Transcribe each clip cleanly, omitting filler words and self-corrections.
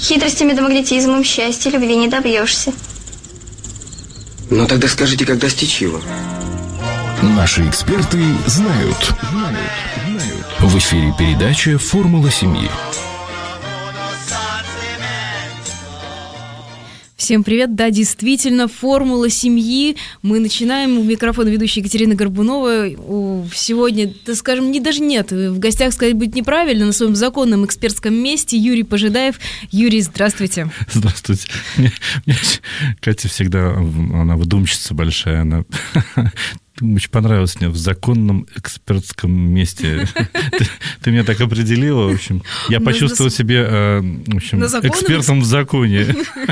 Хитростями да магнетизмом счастья, любви не добьешься. Ну тогда скажите, как достичь его? Наши эксперты знают. В эфире передача «Формула семьи». Всем привет, да, действительно, «Формула семьи». Мы начинаем. У микрофона ведущая Екатерина Горбунова. Сегодня, да, скажем, в гостях сказать будет неправильно, на своем законном экспертском месте Юрий Пожидаев. Юрий, здравствуйте. Здравствуйте. Мне Катя всегда, она выдумщица большая, она... Очень понравилось мне в законном экспертском месте. Ты меня так определила, в общем. Я почувствовал себя, в общем, экспертом в законе.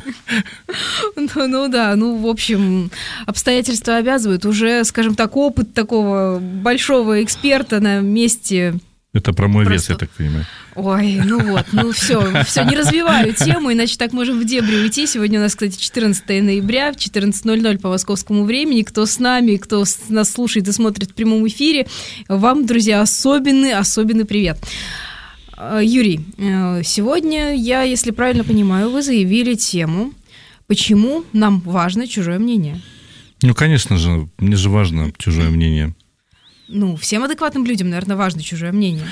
В общем, обстоятельства обязывают. Уже, скажем так, опыт такого большого эксперта на месте... Это про мой вес, я так понимаю. Ой, все, не развиваю тему, иначе так можем в дебри уйти. Сегодня у нас, кстати, 14 ноября, в 14:00 по московскому времени. Кто с нами, кто нас слушает и смотрит в прямом эфире, вам, друзья, особенный привет. Юрий, сегодня я, если правильно понимаю, вы заявили тему, почему нам важно чужое мнение. Ну, конечно же, мне же важно чужое мнение. Всем адекватным людям, наверное, важно чужое мнение.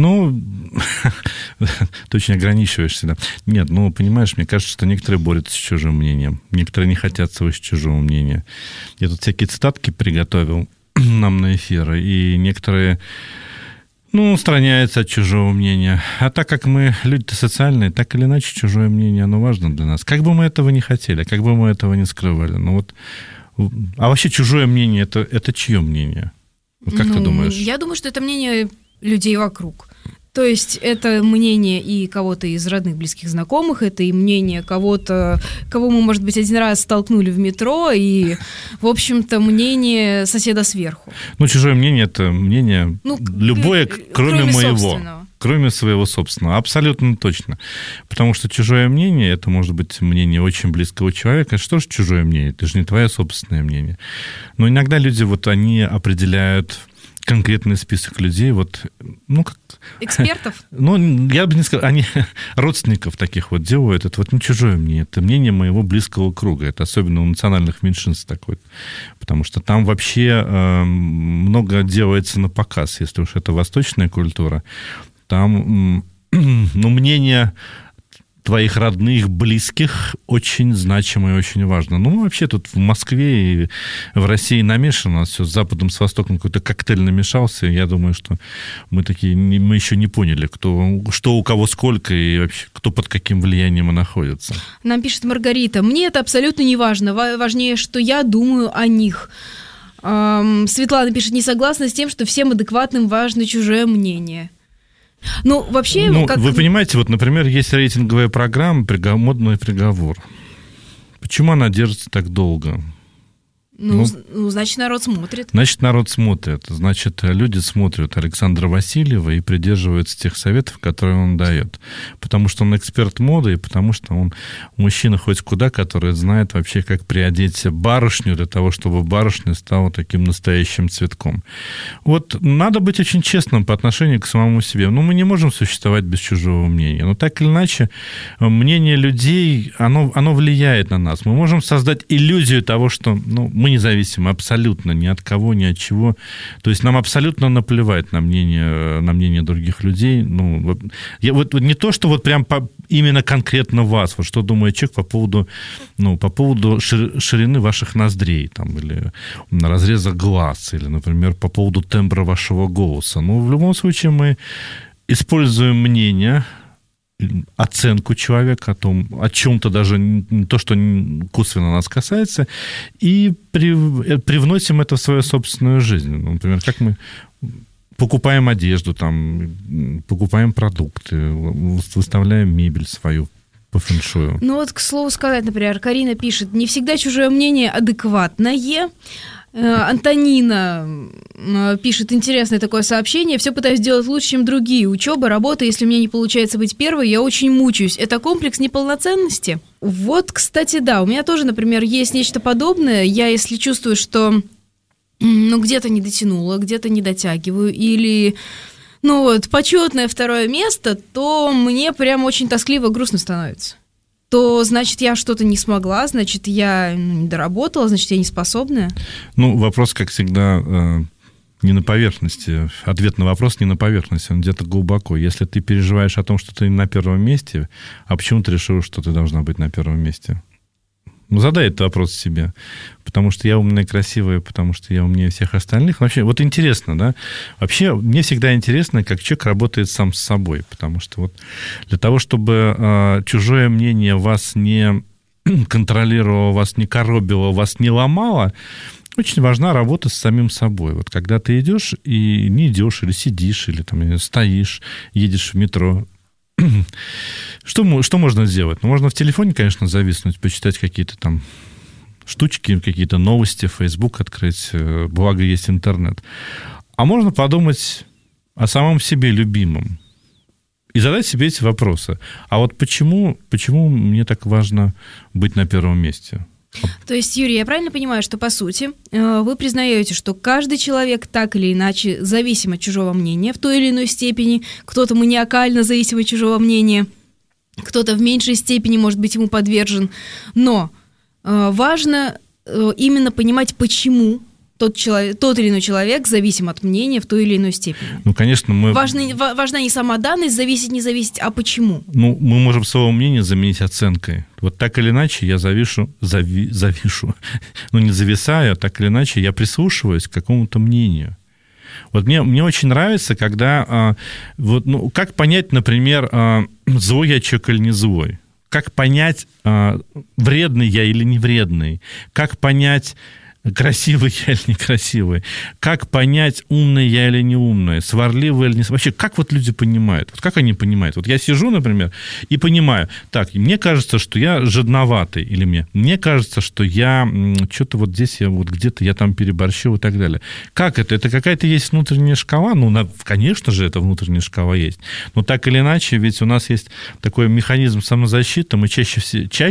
Ты очень ограничиваешься, да. Нет, понимаешь, мне кажется, что некоторые борются с чужим мнением, некоторые не хотят слышать чужого мнения. Я тут всякие цитатки приготовил нам на эфир, и некоторые, устраняются от чужого мнения. А так как мы люди-то социальные, так или иначе чужое мнение, оно важно для нас. Как бы мы этого не хотели, как бы мы этого не скрывали. А вообще чужое мнение, это чье мнение? Как ты думаешь? Я думаю, что это мнение людей вокруг. То есть это мнение и кого-то из родных, близких, знакомых, это и мнение кого-то, кого мы, может быть, один раз столкнули в метро, и, в общем-то, мнение соседа сверху. Чужое мнение – это мнение любое, кроме моего. Кроме своего собственного. Абсолютно точно. Потому что чужое мнение, это может быть мнение очень близкого человека. Что же чужое мнение? Это же не твое собственное мнение. Но иногда люди, они определяют конкретный список людей, экспертов? Я бы не сказал, они родственников таких делают. Это не чужое мнение, это мнение моего близкого круга. Это особенно у национальных меньшинств такое. Потому что там вообще много делается на показ. Если уж это восточная культура, там, мнение твоих родных, близких очень значимо и очень важно. Вообще тут в Москве и в России намешано, у нас все с Западом, с Востоком какой-то коктейль намешался, и я думаю, что мы еще не поняли, что у кого сколько и вообще кто под каким влиянием находится. Нам пишет Маргарита: мне это абсолютно не важно, важнее, что я думаю о них. Светлана пишет: не согласна с тем, что всем адекватным важно чужое мнение. Вообще... Вы понимаете, например, есть рейтинговая программа «Модный приговор». Почему она держится так долго? Значит, народ смотрит. Значит, люди смотрят Александра Васильева и придерживаются тех советов, которые он дает. Потому что он эксперт моды, и потому что он мужчина хоть куда, который знает вообще, как приодеть барышню для того, чтобы барышня стала таким настоящим цветком. Надо быть очень честным по отношению к самому себе. Мы не можем существовать без чужого мнения. Но так или иначе, мнение людей, оно влияет на нас. Мы можем создать иллюзию того, что мы независимы абсолютно ни от кого, ни от чего. То есть нам абсолютно наплевать на мнение других людей. Не то, что прям именно конкретно вас, что думает человек по поводу ширины ваших ноздрей, или разреза глаз, или, например, по поводу тембра вашего голоса. В любом случае мы используем мнение, оценку человека о чем-то, даже не то, что косвенно нас касается, и привносим это в свою собственную жизнь. Например, как мы покупаем одежду, покупаем продукты, выставляем мебель свою по фэншую. К слову сказать, например, Карина пишет: не всегда чужое мнение адекватное. Антонина пишет интересное такое сообщение: все пытаюсь сделать лучше, чем другие. Учеба, работа, если мне не получается быть первой, я очень мучаюсь. Это комплекс неполноценности? Кстати, да, у меня тоже, например, есть нечто подобное. Я, если чувствую, что где-то не дотянула, где-то не дотягиваю, или почетное второе место, то мне прям очень тоскливо, грустно становится. то, значит, я что-то не смогла, значит, я не доработала, значит, я не способная. Ну, вопрос, как всегда, не на поверхности. Ответ на вопрос не на поверхности, он где-то глубоко. Если ты переживаешь о том, что ты на первом месте, а почему ты решила, что ты должна быть на первом месте? Ну, задай этот вопрос себе. Потому что я умная и красивая, потому что я умнее всех остальных. Вообще, вот интересно, да? Вообще, мне всегда интересно, как человек работает сам с собой. Потому что вот для того, чтобы чужое мнение вас не контролировало, вас не коробило, вас не ломало, очень важна работа с самим собой. Вот когда ты идешь и не идешь, или сидишь, или там стоишь, едешь в метро, что можно сделать? Ну, можно в телефоне, конечно, зависнуть, почитать какие-то там штучки, какие-то новости, Facebook открыть, благо есть интернет. А можно подумать о самом себе любимом и задать себе эти вопросы. А вот почему мне так важно быть на первом месте? То есть, Юрий, я правильно понимаю, что, по сути, вы признаете, что каждый человек так или иначе зависим от чужого мнения в той или иной степени, кто-то маниакально зависим от чужого мнения, кто-то в меньшей степени, может быть, ему подвержен, но важно именно понимать, почему тот или иной человек зависим от мнения в той или иной степени. Ну, конечно, Важна не сама данность, не зависеть, а почему. Ну, мы можем свое мнение заменить оценкой. Вот так или иначе я завишу, ну, не зависаю, а так или иначе я прислушиваюсь к какому-то мнению. Вот мне очень нравится, когда... как понять, например, злой я человек или не злой? Как понять, вредный я или не вредный? Как понять... красивый я или некрасивый, как понять, умный я или не умный, сварливый или не... Вообще, как вот люди понимают? Вот как они понимают? Вот я сижу, например, и понимаю, так, мне кажется, что я жадноватый, или мне кажется, что я что-то вот здесь, я вот где-то я там переборщил и так далее. Как это? Это какая-то есть внутренняя шкала? Ну, конечно же, это внутренняя шкала есть. Но так или иначе, ведь у нас есть такой механизм самозащиты, мы чаще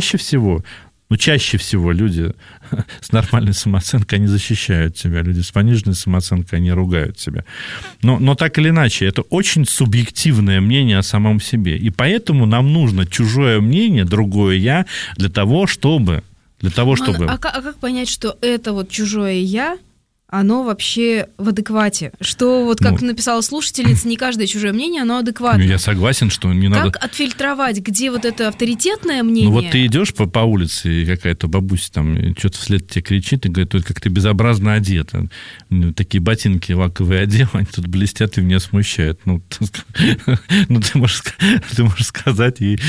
всего люди с нормальной самооценкой, они защищают себя. Люди с пониженной самооценкой, они ругают себя. Но так или иначе, это очень субъективное мнение о самом себе. И поэтому нам нужно чужое мнение, другое я, для того, чтобы... А как понять, что это вот чужое я, оно вообще в адеквате? Что вот как написала слушательница, не каждое чужое мнение, оно адекватно. Я согласен, что не надо... Как отфильтровать, где вот это авторитетное мнение? Ну вот ты идешь по улице, и какая-то бабуся там что-то вслед тебе кричит и говорит, ой, как ты безобразно одета. Такие ботинки лаковые одел, они тут блестят и меня смущают. Ты можешь сказать ей,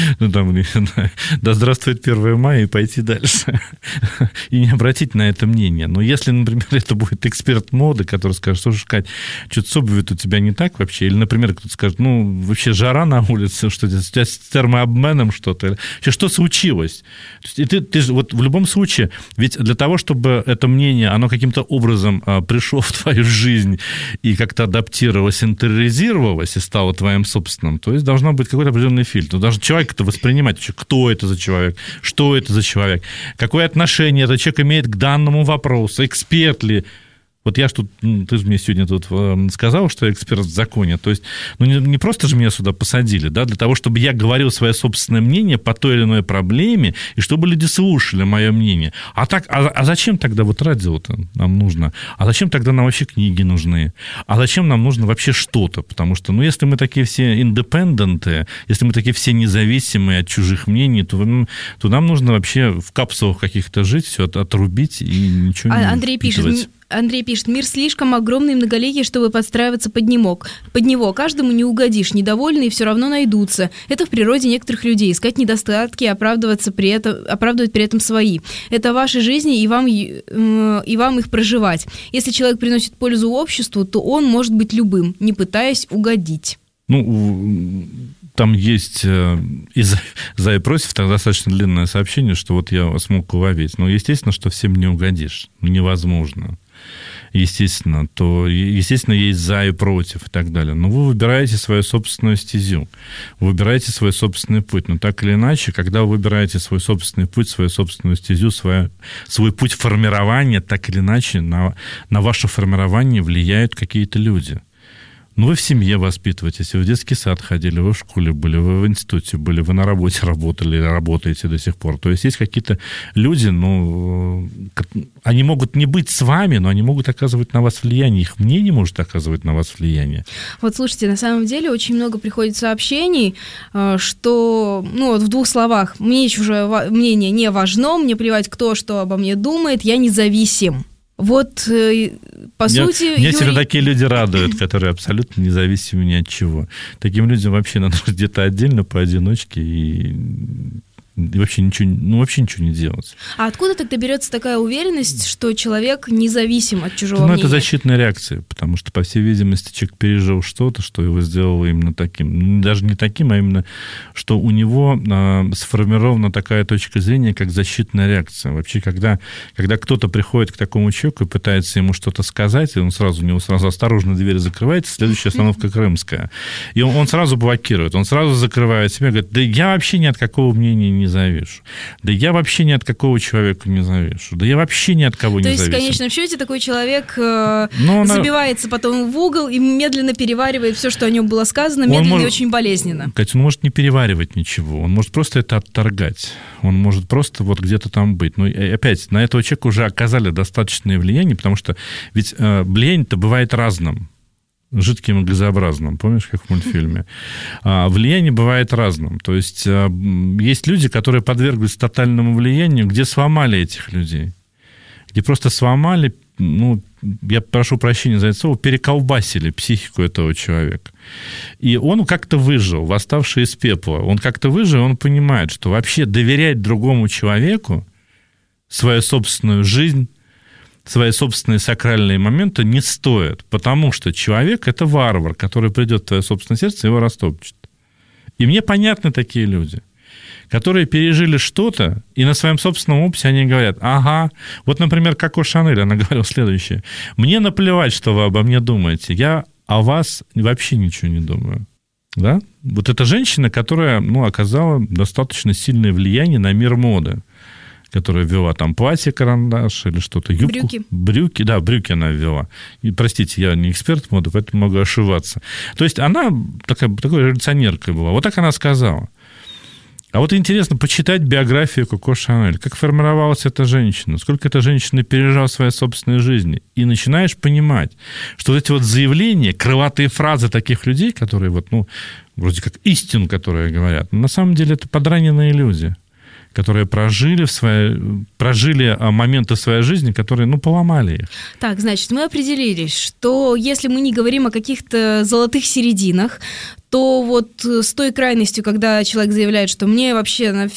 да здравствует 1 мая, и пойти дальше. И не обратить на это мнение. Но если, например, это будет эксперт моды, который скажет, слушай, Кать, что-то с обувью у тебя не так вообще? Или, например, кто-то скажет, вообще жара на улице, что у тебя с термообменом что-то? Вообще, что случилось? И ты вот в любом случае, ведь для того, чтобы это мнение, оно каким-то образом пришло в твою жизнь и как-то адаптировалось, интериоризировалось и стало твоим собственным, то есть должно быть какой-то определенный фильтр. Должен человек это воспринимать, кто это за человек, что это за человек, какое отношение этот человек имеет к данному вопросу, эксперт ли. Вот я ж тут, ты же мне сегодня тут сказал, что я эксперт в законе. То есть, не просто же меня сюда посадили, да, для того, чтобы я говорил свое собственное мнение по той или иной проблеме, и чтобы люди слушали мое мнение. А зачем тогда вот радио-то нам нужно? А зачем тогда нам вообще книги нужны? А зачем нам нужно вообще что-то? Потому что, если мы такие все индепенденты, если мы такие все независимые от чужих мнений, то нам нужно вообще в капсулах каких-то жить, все отрубить и ничего не впитывать. Андрей пишет, мир слишком огромный и многоликий, чтобы подстраиваться под него. Каждому не угодишь, недовольные все равно найдутся. Это в природе некоторых людей. Искать недостатки, оправдывать при этом свои. Это ваши жизни, и вам их проживать. Если человек приносит пользу обществу, то он может быть любым, не пытаясь угодить. Там есть и за и против, там достаточно длинное сообщение, что вот я смог уловить. Естественно, что всем не угодишь. Невозможно. Естественно, есть за и против и так далее. Но вы выбираете свою собственную стезю, вы выбираете свой собственный путь. Но так или иначе, когда вы выбираете свой собственный путь, свою собственную стезю, свой путь формирования, так или иначе на ваше формирование влияют какие-то люди. Ну, вы в семье воспитываетесь, вы в детский сад ходили, вы в школе были, вы в институте были, вы на работе работали, работаете до сих пор. То есть есть какие-то люди, ну, они могут не быть с вами, но они могут оказывать на вас влияние. Их мнение может оказывать на вас влияние. Вот, слушайте, на самом деле очень много приходит сообщений, что, ну, вот в двух словах, мне чужое мнение не важно, мне плевать, кто что обо мне думает, я независим. Вот, по сути... Меня всегда такие люди радуют, которые абсолютно независимы ни от чего. Таким людям вообще надо где-то отдельно, поодиночке, и вообще ничего не делать. А откуда тогда берется такая уверенность, что человек независим от чужого мнения? Это защитная реакция, потому что, по всей видимости, человек пережил что-то, что его сделало именно таким. Даже не таким, а именно, что у него сформирована такая точка зрения, как защитная реакция. Вообще, когда кто-то приходит к такому человеку и пытается ему что-то сказать, и у него сразу осторожно дверь закрывается, следующая остановка Крымская. И он сразу блокирует, он сразу закрывает себя, говорит, да я вообще ни от какого мнения не завишу. Да я вообще ни от какого человека не завишу. Да я вообще ни от кого не завишу. То есть, в конечном счете, такой человек забивается потом в угол и медленно переваривает все, что о нем было сказано, медленно и очень болезненно. Катя, он может не переваривать ничего, он может просто это отторгать. Он может просто вот где-то там быть. Но опять, на этого человека уже оказали достаточное влияние, потому что ведь влияние-то бывает разным. Жидким и газообразным, помнишь, как в мультфильме? Влияние бывает разным. То есть есть люди, которые подверглись тотальному влиянию, где сломали этих людей. Где просто сломали, ну, я прошу прощения за это слово, переколбасили психику этого человека. И он как-то выжил, восставший из пепла. Он как-то выжил, он понимает, что вообще доверять другому человеку свою собственную жизнь, свои собственные сакральные моменты не стоит, потому что человек – это варвар, который придет в твое собственное сердце и его растопчет. И мне понятны такие люди, которые пережили что-то, и на своем собственном опыте они говорят, ага, вот, например, Коко Шанель, она говорила следующее, мне наплевать, что вы обо мне думаете, я о вас вообще ничего не думаю. Да? Вот эта женщина, которая, ну, оказала достаточно сильное влияние на мир моды, которая ввела там платье-карандаш или что-то, юбку. Брюки, да, брюки она ввела. И, простите, я не эксперт моды, поэтому могу ошибаться. То есть она такой революционеркой была. Вот так она сказала. А вот интересно почитать биографию Коко Шанель. Как формировалась эта женщина, сколько эта женщина пережила в своей собственной жизни. И начинаешь понимать, что вот эти вот заявления, крылатые фразы таких людей, которые вот, ну, вроде как истину, которые говорят, на самом деле это подраненные люди, которые прожили моменты в своей жизни, которые, ну, поломали их. Так, значит, мы определились, что если мы не говорим о каких-то золотых серединах, то вот с той крайностью, когда человек заявляет, что мне вообще на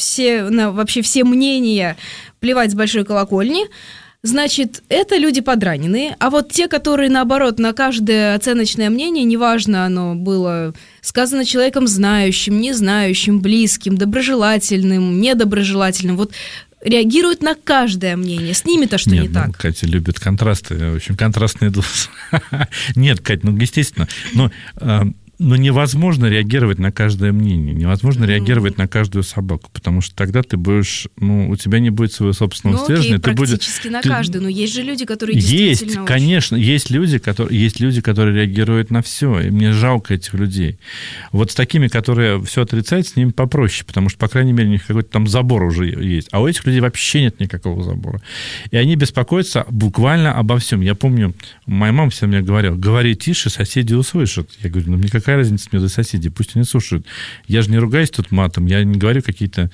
все мнения плевать с большой колокольни, значит, это люди подраненные. А вот те, которые, наоборот, на каждое оценочное мнение, неважно, оно было сказано человеком знающим, не знающим, близким, доброжелательным, недоброжелательным, вот реагируют на каждое мнение. С ними-то что не так? Катя любит контрасты, в общем, контрастные дозы. Нет, Катя, ну, естественно, но невозможно реагировать на каждое мнение, невозможно реагировать на каждую собаку, потому что тогда ты будешь, ну, у тебя не будет своего собственного стержня. Практически на каждую, но есть же люди, которые действительно... Есть, конечно, есть люди, которые реагируют на все, и мне жалко этих людей. Вот с такими, которые все отрицают, с ними попроще, потому что, по крайней мере, у них какой-то там забор уже есть, а у этих людей вообще нет никакого забора. И они беспокоятся буквально обо всем. Я помню, моя мама всегда мне говорила, говори тише, соседи услышат. Я говорю, ну, мне какая разница мне до соседей, пусть они слушают. Я же не ругаюсь тут матом, я не говорю какие-то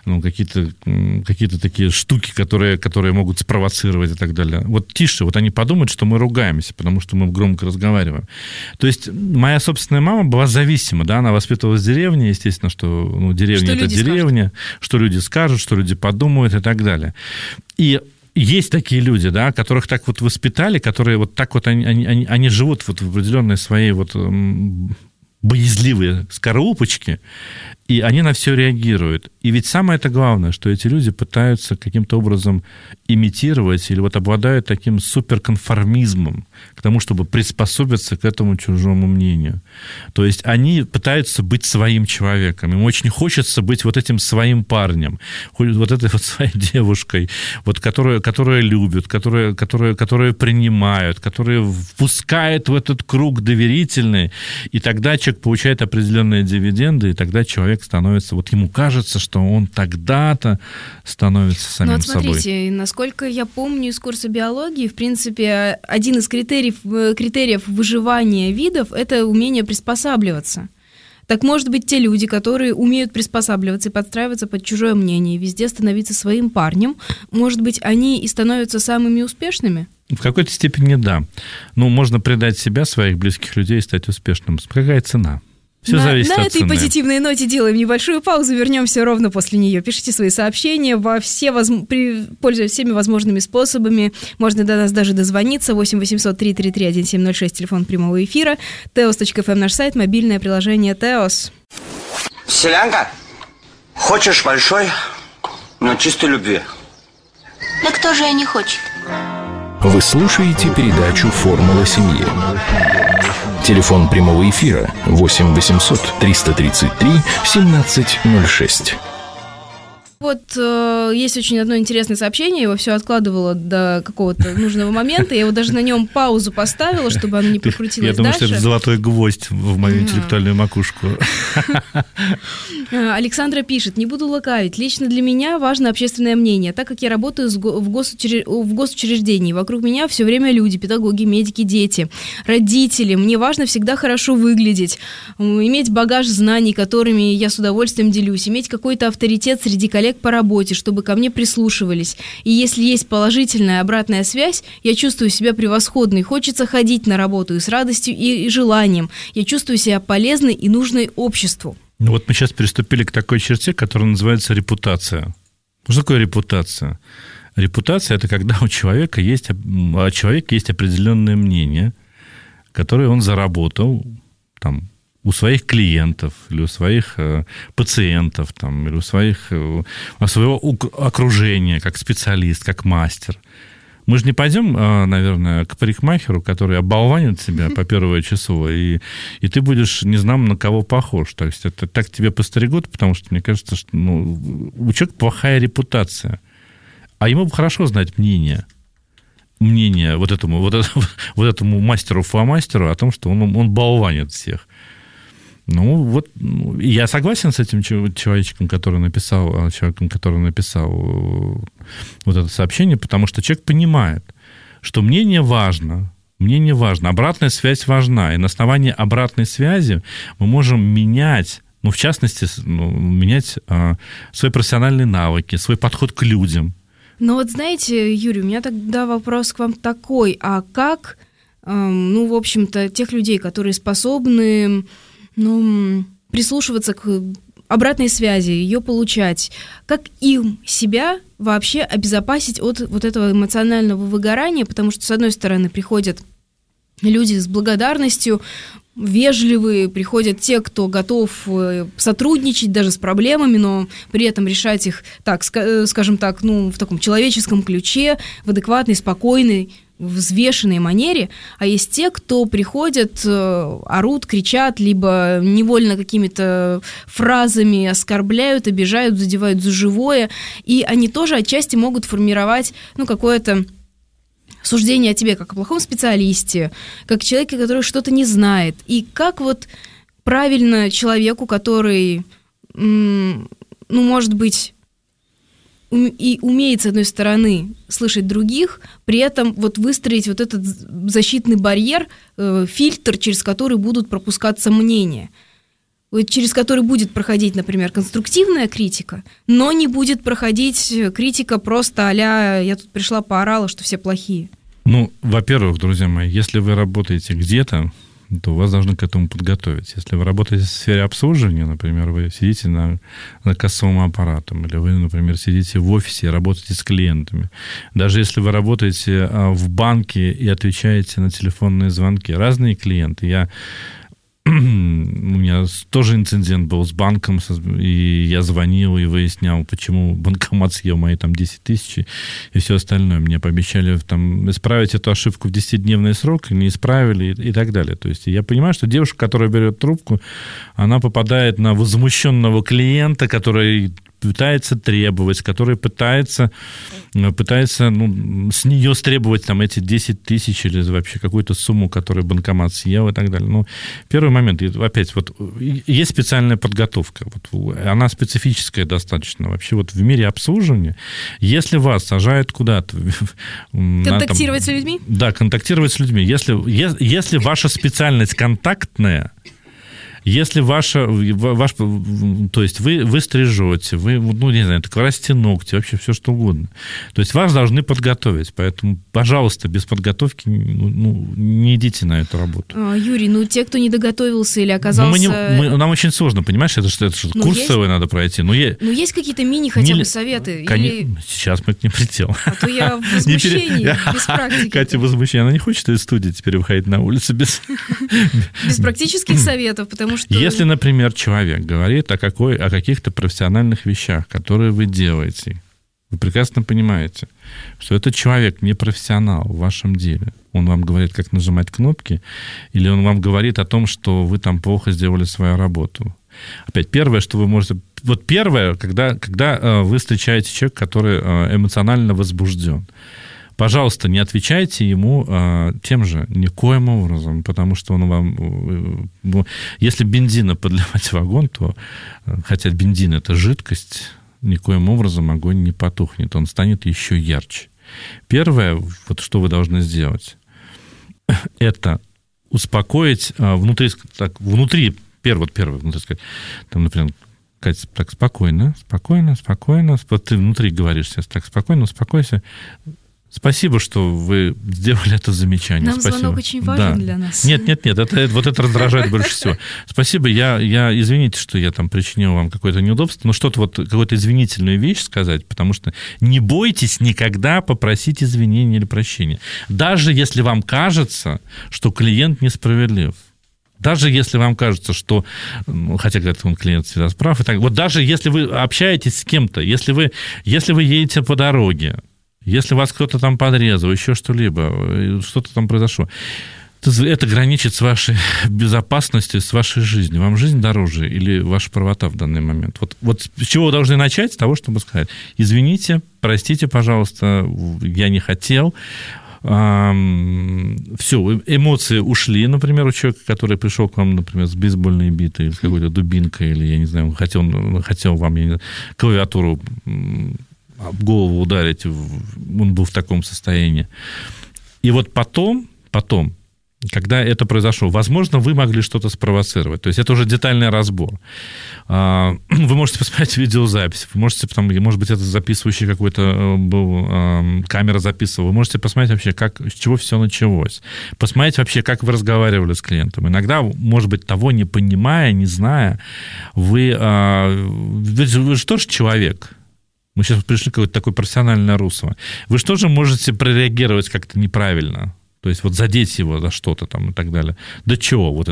такие штуки, которые могут спровоцировать и так далее. Вот тише, вот они подумают, что мы ругаемся, потому что мы громко разговариваем. То есть моя собственная мама была зависима, да, она воспитывалась в деревне, естественно, что, ну, деревня – это деревня, что люди скажут, что люди подумают и так далее. И есть такие люди, да, которых так вот воспитали, которые вот так вот они живут вот в определенной своей вот боязливые скорлупочки, И они на все реагируют. И ведь самое-то главное, что эти люди пытаются каким-то образом имитировать или вот обладают таким суперконформизмом к тому, чтобы приспособиться к этому чужому мнению. То есть они пытаются быть своим человеком. Им очень хочется быть вот этим своим парнем, вот этой вот своей девушкой, вот, которую любят, которую принимают, которую впускают в этот круг доверительный. И тогда человек получает определенные дивиденды, и тогда человек становится, вот ему кажется, что он тогда-то становится самим собой. Ну вот смотрите, насколько я помню из курса биологии, в принципе, один из критериев выживания видов – это умение приспосабливаться. Так, может быть, те люди, которые умеют приспосабливаться и подстраиваться под чужое мнение, везде становиться своим парнем, может быть, они и становятся самыми успешными? В какой-то степени да. Ну, можно предать себя, своих близких людей и стать успешным. Какая цена? Все зависит от цены. На этой позитивной ноте делаем небольшую паузу, вернемся ровно после нее. Пишите свои сообщения, пользуясь всеми возможными способами. Можно до нас даже дозвониться. 8 800 333 1706, телефон прямого эфира. teos.fm наш сайт, мобильное приложение Teos. Селянка, хочешь большой, но чистой любви? Да кто же не хочет? Вы слушаете передачу «Формула семьи». Телефон прямого эфира 8 800 333 1706. Вот есть очень одно интересное сообщение, я его все откладывала до какого-то нужного момента, я его даже на нем паузу поставила, чтобы оно не прокрутилось дальше. Я думаю, что это золотой гвоздь в мою интеллектуальную макушку. Александра пишет: не буду лукавить, лично для меня важно общественное мнение, так как я работаю в госучреждении, вокруг меня все время люди, педагоги, медики, дети, родители, мне важно всегда хорошо выглядеть, иметь багаж знаний, которыми я с удовольствием делюсь, иметь какой-то авторитет среди коллег по работе, чтобы ко мне прислушивались. И если есть положительная обратная связь, я чувствую себя превосходной, хочется ходить на работу и с радостью и желанием. Я чувствую себя полезной и нужной обществу. Ну вот мы сейчас приступили к такой черте, которая называется репутация. Что такое репутация? Репутация – это когда у человека есть определенное мнение, которое он заработал там, у своих клиентов, или у своих пациентов, там, или у своего окружения, как специалист, как мастер. Мы же не пойдем, наверное, к парикмахеру, который оболванит тебя по первое число, и ты будешь не знам на кого похож. То есть это так тебя постригут, потому что, мне кажется, что у человека плохая репутация. А ему бы хорошо знать мнение вот этому мастеру-фломастеру о том, что он болванит всех. Ну, вот я согласен с этим человеком, который написал вот это сообщение, потому что человек понимает, что мнение важно, обратная связь важна, и на основании обратной связи мы можем менять, в частности, менять свои профессиональные навыки, свой подход к людям. Но вот знаете, Юрий, у меня тогда вопрос к вам такой, а как, в общем-то, тех людей, которые способны прислушиваться к обратной связи, ее получать, как им себя вообще обезопасить от вот этого эмоционального выгорания, потому что, с одной стороны, приходят люди с благодарностью, вежливые, приходят те, кто готов сотрудничать даже с проблемами, но при этом решать их, так, скажем так, в таком человеческом ключе, в адекватной, спокойной, взвешенной манере, а есть те, кто приходят, орут, кричат, либо невольно какими-то фразами оскорбляют, обижают, задевают за живое, и они тоже отчасти могут формировать, какое-то суждение о тебе как о плохом специалисте, как человеке, который что-то не знает. И как вот правильно человеку, который, может быть, и умеет, с одной стороны, слышать других, при этом вот выстроить вот этот защитный барьер, фильтр, через который будут пропускаться мнения, через который будет проходить, например, конструктивная критика, но не будет проходить критика просто а-ля «я тут пришла, поорала, что все плохие». Во-первых, друзья мои, если вы работаете где-то, то вас должны к этому подготовить. Если вы работаете в сфере обслуживания, например, вы сидите на кассовом аппарате, или вы, например, сидите в офисе и работаете с клиентами. Даже если вы работаете в банке и отвечаете на телефонные звонки. Разные клиенты. Я у меня тоже инцидент был с банком, и я звонил и выяснял, почему банкомат съел мои там 10 тысяч и все остальное. Мне пообещали там исправить эту ошибку в 10-дневный срок, не исправили и так далее. То есть я понимаю, что девушка, которая берет трубку, она попадает на возмущенного клиента, который пытается требовать, который пытается с нее стребовать там эти 10 тысяч или вообще какую-то сумму, которую банкомат съел и так далее. Ну, первый момент, опять, вот есть специальная подготовка, вот, она специфическая достаточно. Вообще вот в мире обслуживания, если вас сажают куда-то... Контактировать с людьми? Да, контактировать с людьми. Если ваша специальность контактная, если то есть вы стрижете, вы, не знаю, красите ногти, вообще все что угодно. То есть вас должны подготовить. Поэтому, пожалуйста, без подготовки не идите на эту работу. Юрий, те, кто не доготовился или оказался... нам очень сложно, понимаешь, это что курсовые надо пройти. Есть какие-то хотя бы советы? Сейчас мы к ним придем. А то я в возмущении, без практики. Катя в возмущении, она не хочет из студии теперь выходить на улицу без практических советов, потому что... Если, например, человек говорит о каких-то профессиональных вещах, которые вы делаете, вы прекрасно понимаете, что этот человек не профессионал в вашем деле. Он вам говорит, как нажимать кнопки, или он вам говорит о том, что вы там плохо сделали свою работу. Опять, первое, что вы можете... Вот первое, когда вы встречаете человека, который эмоционально возбужден, пожалуйста, не отвечайте ему тем же, никоим образом, потому что он вам... Если бензина подливать в вагон, то, хотя бензин – это жидкость, никоим образом огонь не потухнет, он станет еще ярче. Первое, вот что вы должны сделать, это успокоить внутри сказать, там, например, так, спокойно, вот ты внутри говоришь сейчас, так, спокойно, успокойся. Спасибо, что вы сделали это замечание. Нам Спасибо. Звонок очень важен для нас. Нет, это раздражает больше всего. Спасибо, я извините, что я там причинил вам какое-то неудобство, но что-то вот, какую-то извинительную вещь сказать, потому что не бойтесь никогда попросить извинения или прощения. Даже если вам кажется, что клиент несправедлив. Даже если вам кажется, что, хотя говорят, он клиент всегда прав, и так, вот даже если вы общаетесь с кем-то, если вы едете по дороге, если вас кто-то там подрезал, еще что-либо, что-то там произошло, это граничит с вашей безопасностью, с вашей жизнью. Вам жизнь дороже или ваша правота в данный момент? Вот с чего вы должны начать? С того, чтобы сказать: извините, простите, пожалуйста, я не хотел. Все, эмоции ушли, например, у человека, который пришел к вам, например, с бейсбольной битой, с какой-то дубинкой, или, я не знаю, хотел вам клавиатуру в голову ударить, он был в таком состоянии. И вот потом, когда это произошло, возможно, вы могли что-то спровоцировать. То есть это уже детальный разбор. Вы можете посмотреть видеозапись, вы можете, может быть, это записывающий какой-то был, камера записывала, вы можете посмотреть вообще, с чего все началось. Посмотреть вообще, как вы разговаривали с клиентом. Иногда, может быть, того не понимая, не зная, вы же тоже человек. Мы сейчас пришли к какое-то такое профессиональное русло. Вы же тоже можете прореагировать как-то неправильно. То есть вот задеть его за что-то там и так далее. Да чего? Вот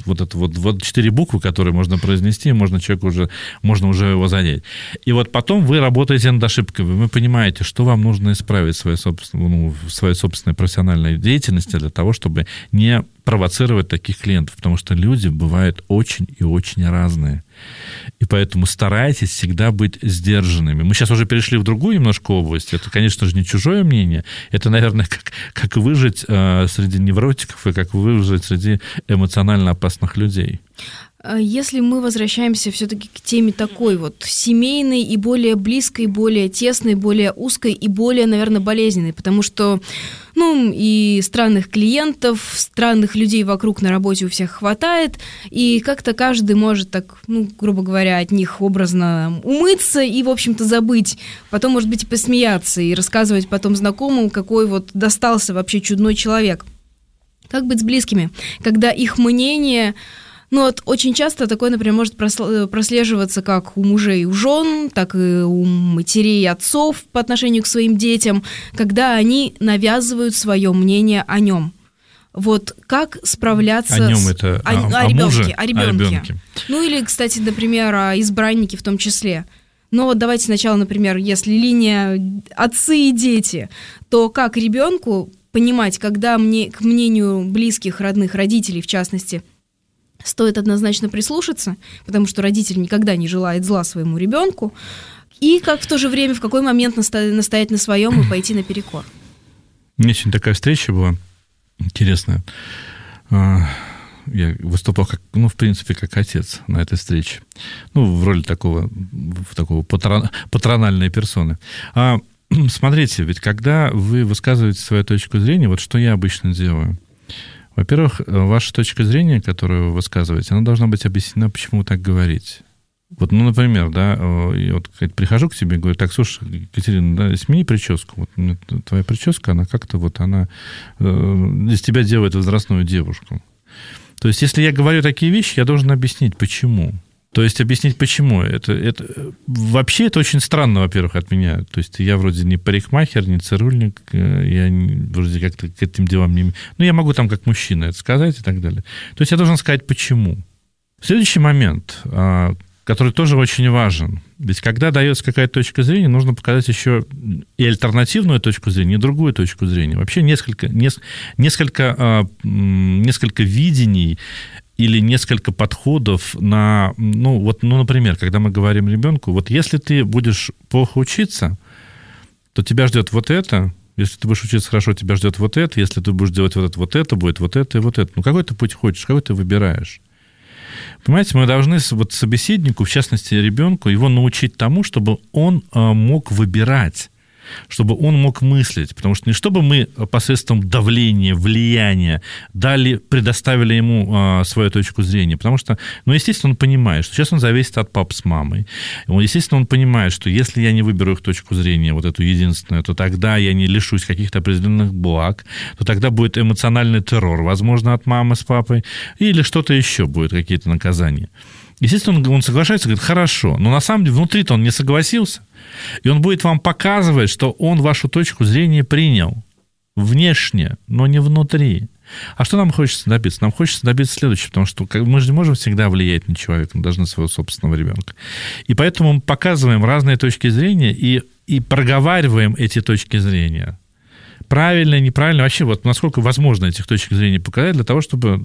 4 буквы, которые можно произнести, можно уже его задеть. И вот потом вы работаете над ошибками, вы понимаете, что вам нужно исправить в своей собственной профессиональной деятельности для того, чтобы не провоцировать таких клиентов, потому что люди бывают очень и очень разные. И поэтому старайтесь всегда быть сдержанными. Мы сейчас уже перешли в другую немножко область. Это, конечно же, не чужое мнение. Это, наверное, как выжить среди невротиков и как выжить среди эмоционально опасных людей. Если мы возвращаемся все-таки к теме такой вот семейной и более близкой, более тесной, более узкой и более, наверное, болезненной, потому что, и странных клиентов, странных людей вокруг на работе у всех хватает, и как-то каждый может так, грубо говоря, от них образно умыться и, в общем-то, забыть, потом, может быть, и посмеяться, и рассказывать потом знакомым, какой вот достался вообще чудной человек. Как быть с близкими, когда их мнение... очень часто такое, например, может прослеживаться как у мужей и у жен, так и у матерей и отцов по отношению к своим детям, когда они навязывают свое мнение о нем. Вот как справляться О нем это о муже, ребенке, о ребенке. Ну или, кстати, например, о избраннике в том числе. Но вот давайте сначала, например, если линия отцы и дети, то как ребенку понимать, когда к мнению близких, родных, родителей, в частности, стоит однозначно прислушаться, потому что родитель никогда не желает зла своему ребенку, и как в то же время, в какой момент настоять на своем и пойти наперекор. У меня сегодня такая встреча была интересная. Я выступал, в принципе, как отец на этой встрече. В роли такого патрональной персоны. Смотрите, ведь когда вы высказываете свою точку зрения, вот что я обычно делаю. Во-первых, ваша точка зрения, которую вы высказываете, она должна быть объяснена, почему вы так говорите. Вот, например, да, я вот прихожу к тебе и говорю: так, слушай, Екатерина, да, смени прическу. Вот твоя прическа, она как-то она из тебя делает возрастную девушку. То есть, если я говорю такие вещи, я должен объяснить, почему. То есть, объяснить, почему. Вообще, это очень странно, во-первых, от меня. То есть, я вроде не парикмахер, не цирюльник, я вроде как-то к этим делам не... я могу там как мужчина это сказать и так далее. То есть, я должен сказать, почему. Следующий момент, который тоже очень важен. Ведь когда дается какая-то точка зрения, нужно показать еще и альтернативную точку зрения, и другую точку зрения. Вообще несколько видений или несколько подходов на... например, когда мы говорим ребенку, вот если ты будешь плохо учиться, то тебя ждет вот это. Если ты будешь учиться хорошо, тебя ждет вот это. Если ты будешь делать вот это будет вот это и вот это. Какой ты путь хочешь, какой ты выбираешь? Понимаете, мы должны собеседнику, в частности ребенку, его научить тому, чтобы он мог выбирать, чтобы он мог мыслить. Потому что не чтобы мы посредством давления, влияния предоставили ему свою точку зрения. Потому что, естественно, он понимает, что сейчас он зависит от папы с мамой. Естественно, он понимает, что если я не выберу их точку зрения, вот эту единственную, то тогда я не лишусь каких-то определенных благ, то тогда будет эмоциональный террор, возможно, от мамы с папой, или что-то еще будет, какие-то наказания. Естественно, он соглашается, говорит: хорошо, но на самом деле внутри-то он не согласился. И он будет вам показывать, что он вашу точку зрения принял внешне, но не внутри. А что нам хочется добиться? Нам хочется добиться следующего, потому что мы же не можем всегда влиять на человека, мы должны своего собственного ребенка. И поэтому мы показываем разные точки зрения и проговариваем эти точки зрения. Правильно, неправильно, вообще насколько возможно этих точек зрения показать для того, чтобы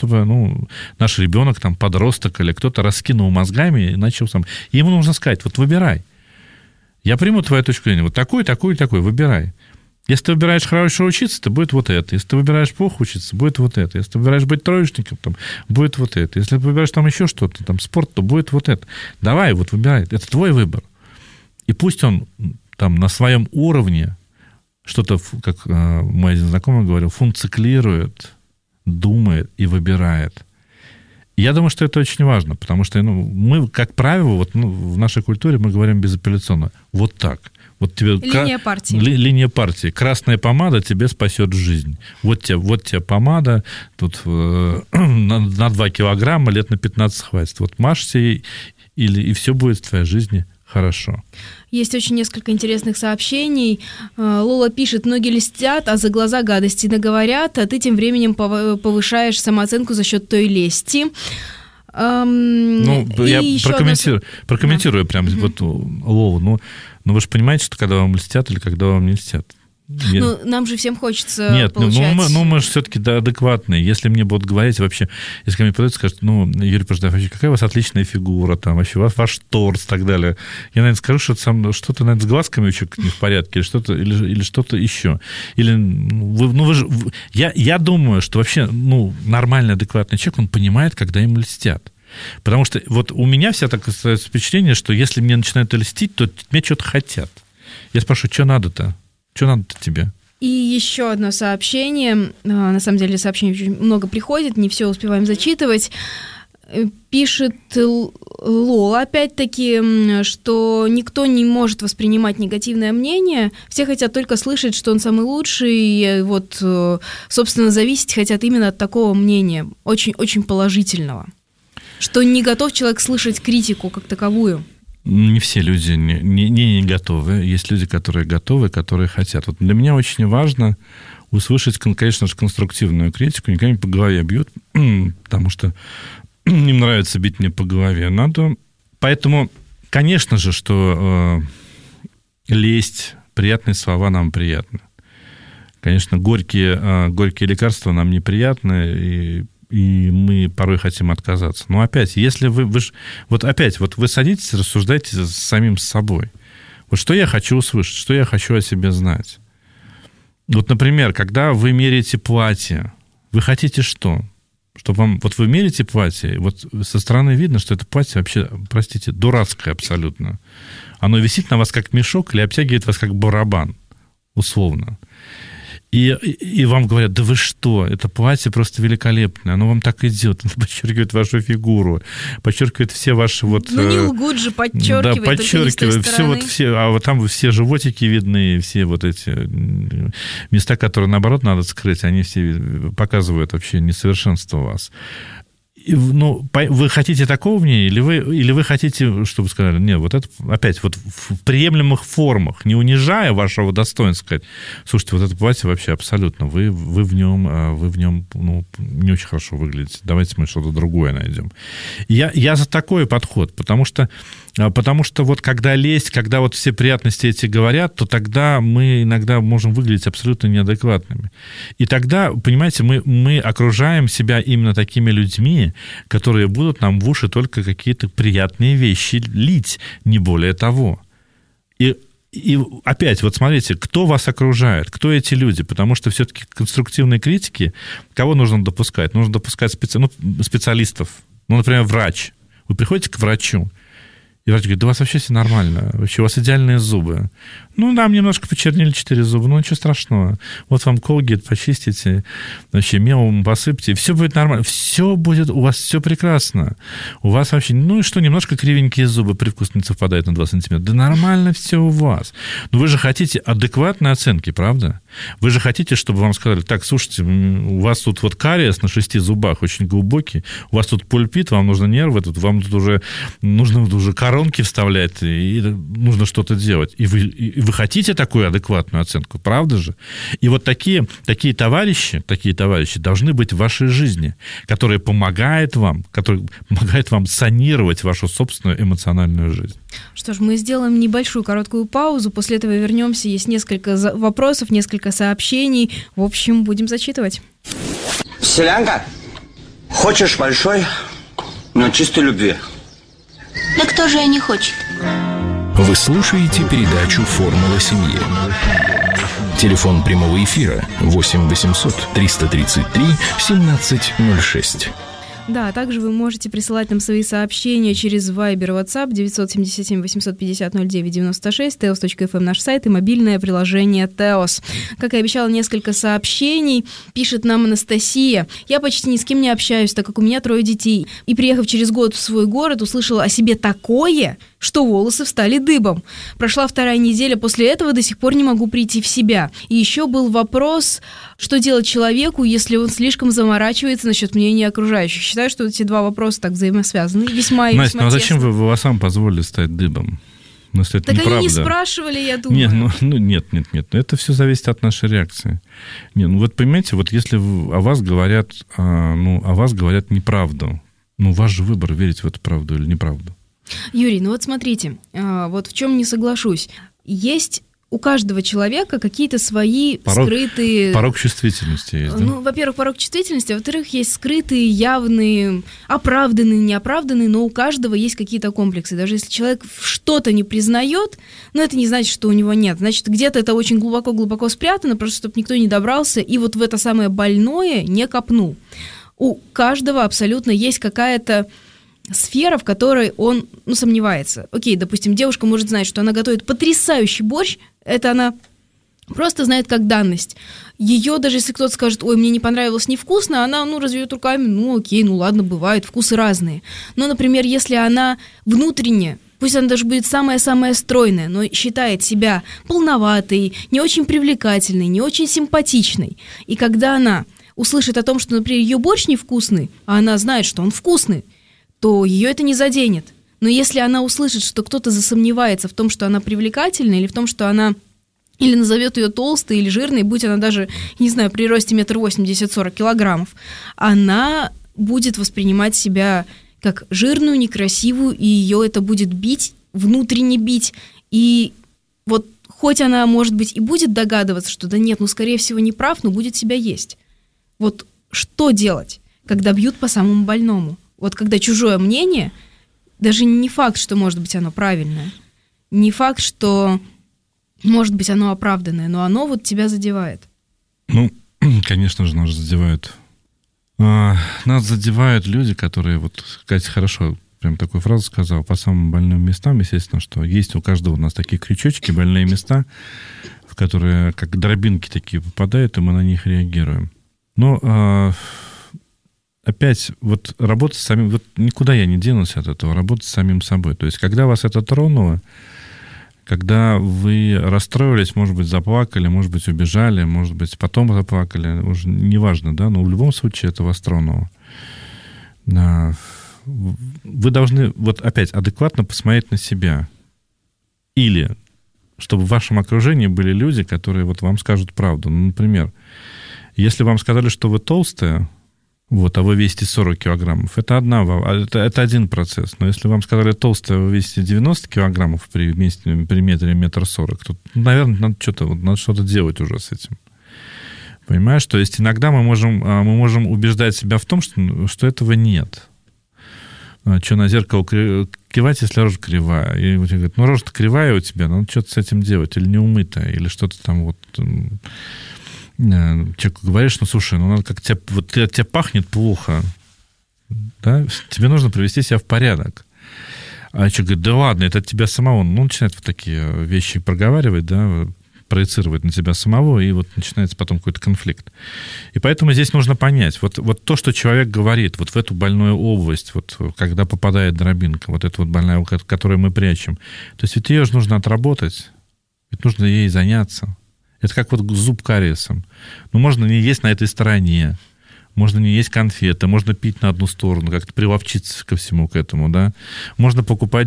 наш ребенок, подросток или кто-то раскинул мозгами и начал сам. И ему нужно сказать: вот выбирай. Я приму твою точку зрения. Вот такой, такой, такой. Выбирай. Если ты выбираешь хорошо учиться, то будет вот это. Если ты выбираешь плохо учиться, будет вот это. Если ты выбираешь быть троечником, будет вот это. Если ты выбираешь еще что-то, спорт, то будет вот это. Давай, выбирай. Это твой выбор. И пусть он на своем уровне что-то, как мой один знакомый говорил, функционирует, думает и выбирает. Я думаю, что это очень важно, потому что мы, как правило, в нашей культуре мы говорим безапелляционно. Вот так. Вот тебе линия партии. Линия партии. Красная помада тебе спасет жизнь. Вот тебе помада, тут на 2 килограмма лет на 15 хватит. Вот мажься ей, и все будет в твоей жизни хорошо. Есть очень несколько интересных сообщений. Лола пишет: многие льстят, а за глаза гадости наговорят, а ты тем временем повышаешь самооценку за счет той лести. Я прокомментирую прям Лолу. Вы же понимаете, что когда вам льстят или когда вам не льстят? Нам же всем хочется Нет, получать... мы же все-таки адекватные. Если мне будут говорить вообще, если ко мне подойдут и скажут: Юрий Пожидаев, вообще какая у вас отличная фигура, вообще ваш торс и так далее. Я, наверное, скажу, что что-то, наверное, с глазками очень не в порядке, или что-то еще. Или я думаю, что вообще нормальный, адекватный человек, он понимает, когда ему льстят. Потому что у меня вся такое впечатление, что если мне начинают льстить, то мне что-то хотят. Я спрашиваю: что надо-то? Что надо-то тебе? И еще одно сообщение. На самом деле сообщений очень много приходит, не все успеваем зачитывать. Пишет Лола, опять-таки, что никто не может воспринимать негативное мнение, все хотят только слышать, что он самый лучший, и собственно, зависеть хотят именно от такого мнения, очень-очень положительного. Что не готов человек слышать критику как таковую. Не все люди не готовы. Есть люди, которые готовы, которые хотят. Вот для меня очень важно услышать, конечно же, конструктивную критику. Никогда не по голове бьют, потому что им нравится бить мне по голове. Поэтому, конечно же, что лесть, приятные слова нам приятны. Конечно, горькие лекарства нам неприятны, и мы порой хотим отказаться. Но опять, если вы садитесь, рассуждайте с самим собой. Вот что я хочу услышать, что я хочу о себе знать. Вот, например, когда вы меряете платье, вы хотите что? Чтобы вам... Вот вы меряете платье, вот со стороны видно, что это платье вообще, простите, дурацкое абсолютно. Оно висит на вас как мешок или обтягивает вас как барабан, условно. И вам говорят, да вы что, это платье просто великолепное, оно вам так идет, оно подчеркивает вашу фигуру, подчеркивает все ваши вот... Ну, не лгут же, подчеркивает, да, подчеркивает, а вот там все животики видны, все вот эти места, которые, наоборот, надо скрыть, они все показывают вообще несовершенство вас. Ну, вы хотите такого мнения, или вы хотите, чтобы сказали, нет, вот это опять вот в приемлемых формах, не унижая вашего достоинства, сказать, слушайте, вот это платье вообще абсолютно, вы в нем ну, не очень хорошо выглядите, давайте мы что-то другое найдем. Я за такой подход, потому что вот когда лезть, когда вот все приятности эти говорят, то тогда мы иногда можем выглядеть абсолютно неадекватными. И тогда, понимаете, мы окружаем себя именно такими людьми, которые будут нам в уши только какие-то приятные вещи лить, не более того. И опять, вот смотрите, кто вас окружает, кто эти люди, потому что все-таки конструктивные критики, кого нужно допускать? Нужно допускать специалистов, ну, например, врач. Вы приходите к врачу, и врач говорит, да у вас вообще все нормально, вообще у вас идеальные зубы. Ну, нам немножко почернели 4 зуба, ну, ничего страшного. Вот вам Colgate почистите, вообще мелом посыпьте, все будет нормально, все будет, у вас все прекрасно. У вас вообще, ну и что, немножко кривенькие зубы, привкус не совпадает на 2 сантиметра. Да нормально все у вас. Но вы же хотите адекватной оценки, правда? Вы же хотите, чтобы вам сказали, так, слушайте, у вас тут вот кариес на 6 зубах очень глубокий, у вас тут пульпит, вам нужно нервы, вам тут уже нужно коронки вставлять, и нужно что-то делать. И вы хотите такую адекватную оценку, правда же? И вот такие товарищи должны быть в вашей жизни, которые помогают вам санировать вашу собственную эмоциональную жизнь. Что ж, мы сделаем небольшую короткую паузу, после этого вернемся, есть несколько вопросов, несколько сообщений, в общем, будем зачитывать. Селянка, хочешь большой, но чистой любви? Да кто же не хочет? Вы слушаете передачу «Формула семьи». Телефон прямого эфира 8 800 333 1706. Да, а также вы можете присылать нам свои сообщения через Viber, WhatsApp 977 850 0996, teos.fm наш сайт и мобильное приложение Teos. Как и обещала, несколько сообщений. Пишет нам Анастасия. Я почти ни с кем не общаюсь, так как у меня 3 детей. И, приехав через год в свой город, услышала о себе такое, что волосы встали дыбом. Прошла 2 неделя, после этого до сих пор не могу прийти в себя. И еще был вопрос, что делать человеку, если он слишком заморачивается насчет мнения окружающих. Считаю, что эти 2 вопроса так взаимосвязаны. Весьма и Настя, весьма ну а зачем тесно. вы волосам позволили стать дыбом? Ну, если это Так неправда. они не спрашивали, я думаю. Нет. Это все зависит от нашей реакции. Вот понимаете, вот если о вас говорят неправду, ваш же выбор, верить в эту правду или неправду. Юрий, вот смотрите, вот в чем не соглашусь. Есть у каждого человека какие-то свои скрытые... Порог чувствительности есть, да? Во-первых, порог чувствительности, а во-вторых, есть скрытые, явные, оправданные, неоправданные, но у каждого есть какие-то комплексы. Даже если человек что-то не признает, это не значит, что у него нет. Значит, где-то это очень глубоко-глубоко спрятано, просто чтобы никто не добрался и вот в это самое больное не копнул. У каждого абсолютно есть какая-то сфера, в которой он сомневается. Окей, допустим, девушка может знать, что она готовит потрясающий борщ, это она просто знает как данность. Ее, даже если кто-то скажет, ой, мне не понравилось, невкусно, она, разведет руками, окей, ладно, бывает, вкусы разные. Но, например, если она внутренне, пусть она даже будет самая-самая стройная, но считает себя полноватой, не очень привлекательной, не очень симпатичной, и когда она услышит о том, что, например, ее борщ невкусный, а она знает, что он вкусный, то ее это не заденет. Но если она услышит, что кто-то засомневается в том, что она привлекательна, или в том, что она... Или назовет ее толстой или жирной, будь она даже, не знаю, при росте 1,80 м 40 килограммов, она будет воспринимать себя как жирную, некрасивую, и ее это будет бить, внутренне бить. И вот хоть она, может быть, и будет догадываться, что да нет, ну, скорее всего, не прав, но будет себя есть. Вот что делать, когда бьют по самому больному? Вот когда чужое мнение, даже не факт, что, может быть, оно правильное, не факт, что, может быть, оно оправданное, но оно вот тебя задевает. Ну, конечно же, нас задевают. Нас задевают люди, которые, вот, Катя хорошо прям такую фразу сказала, по самым больным местам, естественно, что есть у каждого у нас такие крючочки, больные места, в которые как дробинки такие попадают, и мы на них реагируем. Но опять, вот работа с самим... Вот никуда я не денусь от этого, работа с самим собой. То есть, когда вас это тронуло, когда вы расстроились, может быть, заплакали, может быть, убежали, может быть, потом заплакали, уже неважно, да, но в любом случае это вас тронуло. Вы должны, вот опять, адекватно посмотреть на себя. Или, чтобы в вашем окружении были люди, которые вот вам скажут правду. Ну, например, если вам сказали, что вы толстая, вот, а вы весите 40 килограммов, это один процесс. Но если вам сказали толстая, а вы весите 90 килограммов при метре 1,40 м, то, наверное, надо что-то делать уже с этим. Понимаешь? То есть иногда мы можем убеждать себя в том, что этого нет. Что на зеркало кивать, если рожа кривая. И вот говорят, ну, рожа-то кривая у тебя, надо что-то с этим делать. Или не умытая, или что-то там вот... Человеку говоришь, ну, слушай, ну, надо как тебя пахнет плохо, да? Тебе нужно привести себя в порядок. А человек говорит, да ладно, это от тебя самого. Ну, начинает вот такие вещи проговаривать, да, проецировать на себя самого, и вот начинается потом какой-то конфликт. И поэтому здесь нужно понять, вот то, что человек говорит, вот в эту больную область, вот когда попадает дробинка, вот эта вот больная область, которую мы прячем, то есть ведь ее же нужно отработать, ведь нужно ей заняться. Это как вот зуб кариесом. Ну, можно не есть на этой стороне, можно не есть конфеты, можно пить на одну сторону, как-то приловчиться ко всему к этому, да. Можно покупать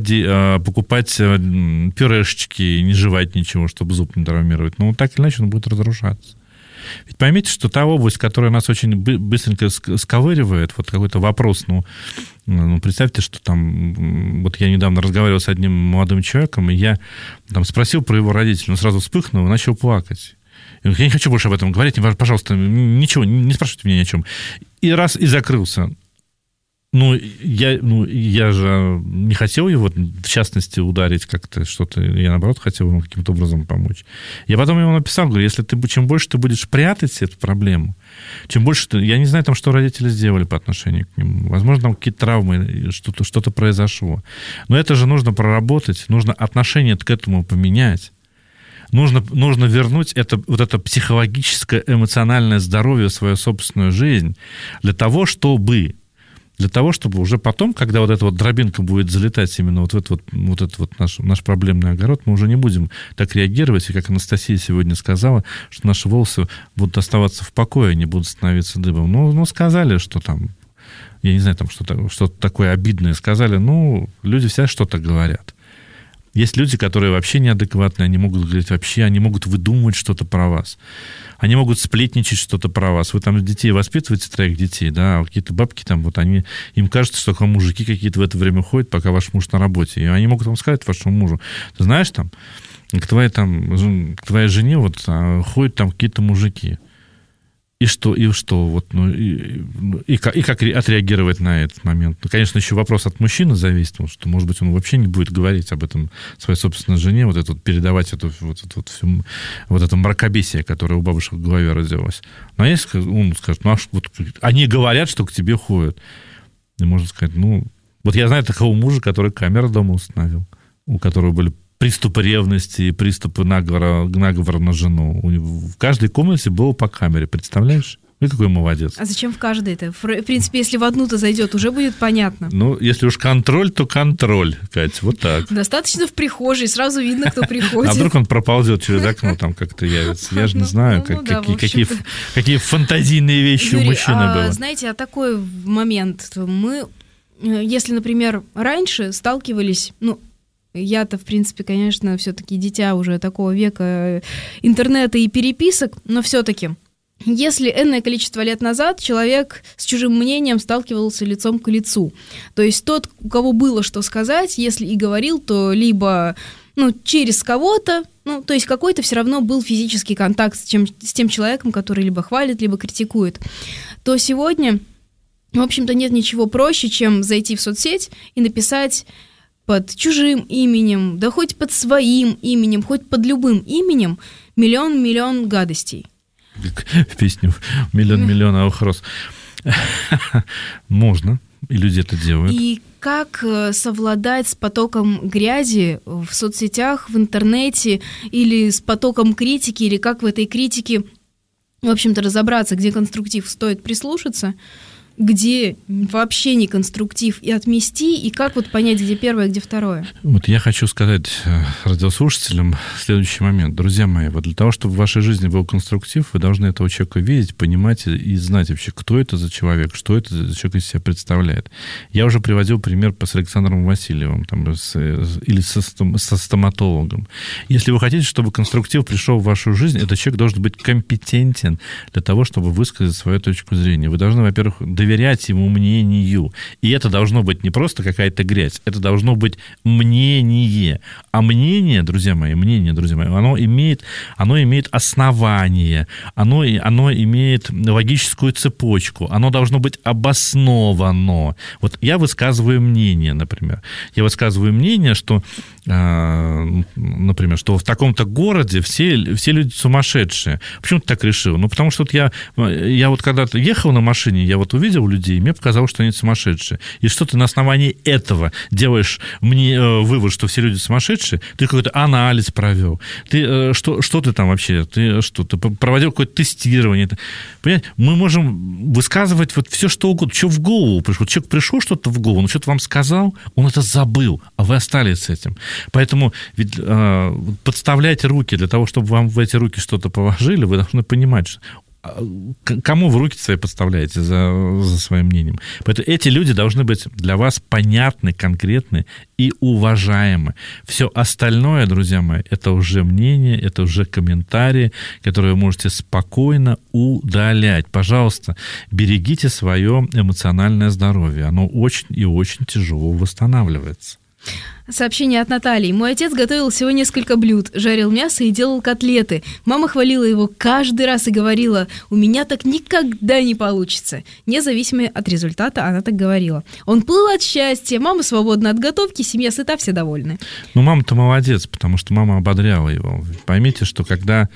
пюрешечки и не жевать ничего, чтобы зуб не травмировать. Но так или иначе он будет разрушаться. Ведь поймите, что та область, которая нас очень быстренько сковыривает, вот какой-то вопрос, ну, представьте, что там, вот я недавно разговаривал с одним молодым человеком, и я там спросил про его родителей, он сразу вспыхнул и начал плакать. Я говорю, я не хочу больше об этом говорить, пожалуйста, ничего, не спрашивайте меня ни о чем. И закрылся. Я же не хотел его, в частности, ударить как-то, что-то. Я, наоборот, хотел ему каким-то образом помочь. Я потом ему написал, говорю, если чем больше ты будешь прятать эту проблему, чем больше ты... Я не знаю, там, что родители сделали по отношению к нему. Возможно, там какие-то травмы, что-то произошло. Но это же нужно проработать, нужно отношение к этому поменять. Нужно вернуть это психологическое, эмоциональное здоровье в свою собственную жизнь для того, чтобы уже потом, когда вот эта вот дробинка будет залетать именно вот в этот наш проблемный огород, мы уже не будем так реагировать, и как Анастасия сегодня сказала, что наши волосы будут оставаться в покое, не будут становиться дыбом. Ну, сказали, что там, я не знаю, там что-то такое обидное сказали, люди всегда что-то говорят. Есть люди, которые вообще неадекватные, они могут говорить вообще, они могут выдумывать что-то про вас. Они могут сплетничать что-то про вас. Вы там детей воспитываете, 3 детей, да, а какие-то бабки там, вот им кажется, что там мужики какие-то в это время ходят, пока ваш муж на работе. И они могут вам сказать, вашему мужу, ты знаешь, там, к твоей жене вот ходят там какие-то мужики. И что? Вот, и как отреагировать на этот момент? Ну, конечно, еще вопрос от мужчины зависит, потому что, может быть, он вообще не будет говорить об этом своей собственной жене, передавать это мракобесие, которое у бабушек в голове родилось. Но если он скажет, они говорят, что к тебе ходят. И можно сказать, вот я знаю такого мужа, который камеру дома установил, у которого были приступы ревности и приступы наговора на жену. В каждой комнате было по камере, представляешь? Вы какой молодец. А зачем в каждой-то? В принципе, если в одну-то зайдет, уже будет понятно. Если уж контроль, то контроль, Кать, вот так. Достаточно в прихожей, сразу видно, кто приходит. А вдруг он проползет через окно, там как-то явится? Я же не знаю, какие фантазийные вещи у мужчины было. Знаете, такой момент. Мы если, например, раньше сталкивались, я-то, в принципе, конечно, все-таки дитя уже такого века интернета и переписок, но все-таки, если энное количество лет назад человек с чужим мнением сталкивался лицом к лицу, то есть тот, у кого было что сказать, если и говорил, то либо через кого-то, то есть какой-то все равно был физический контакт с тем человеком, который либо хвалит, либо критикует, то сегодня, в общем-то, нет ничего проще, чем зайти в соцсеть и написать под чужим именем, да хоть под своим именем, хоть под любым именем миллион гадостей. В песню «Миллион роз». Можно, и люди это делают. И как совладать с потоком грязи в соцсетях, в интернете, или с потоком критики, или как в этой критике, в общем-то, разобраться, где конструктив стоит прислушаться, где вообще не конструктив, и отмести, и как понять, где первое, где второе? Я хочу сказать радиослушателям следующий момент. Друзья мои, для того, чтобы в вашей жизни был конструктив, вы должны этого человека видеть, понимать и знать вообще, кто это за человек, что это за человек из себя представляет. Я уже приводил пример с Александром Васильевым или со стоматологом. Если вы хотите, чтобы конструктив пришел в вашу жизнь, этот человек должен быть компетентен для того, чтобы высказать свою точку зрения. Вы должны, во-первых, доверять ему мнению. И это должно быть не просто какая-то грязь, это должно быть мнение. А мнение, друзья мои, оно имеет основание, оно имеет логическую цепочку, оно должно быть обосновано. Я высказываю мнение, например. Я высказываю мнение, что, например, что в таком-то городе все люди сумасшедшие. Почему ты так решил? Потому что я когда-то ехал на машине, я увидел людей, и мне показалось, что они сумасшедшие. И что ты на основании этого делаешь мне вывод, что все люди сумасшедшие? Ты какой-то анализ провел. Ты что ты там вообще? Ты проводил какое-то тестирование? Понимаете? Мы можем высказывать все, что угодно, что в голову пришло. Человек пришел что-то в голову, он что-то вам сказал, он это забыл, а вы остались с этим. Поэтому ведь подставлять руки для того, чтобы вам в эти руки что-то положили, вы должны понимать, что кому вы руки свои подставляете за своим мнением. Поэтому эти люди должны быть для вас понятны, конкретны и уважаемы. Все остальное, друзья мои, это уже мнение, это уже комментарии, которые вы можете спокойно удалять. Пожалуйста, берегите свое эмоциональное здоровье. Оно очень и очень тяжело восстанавливается. Сообщение от Натальи. Мой отец готовил всего несколько блюд, жарил мясо и делал котлеты. Мама хвалила его каждый раз и говорила: у меня так никогда не получится. Независимо от результата, она так говорила. Он плыл от счастья, мама свободна от готовки, семья сыта, все довольны. Мама-то молодец, потому что мама ободряла его. Поймите, что когда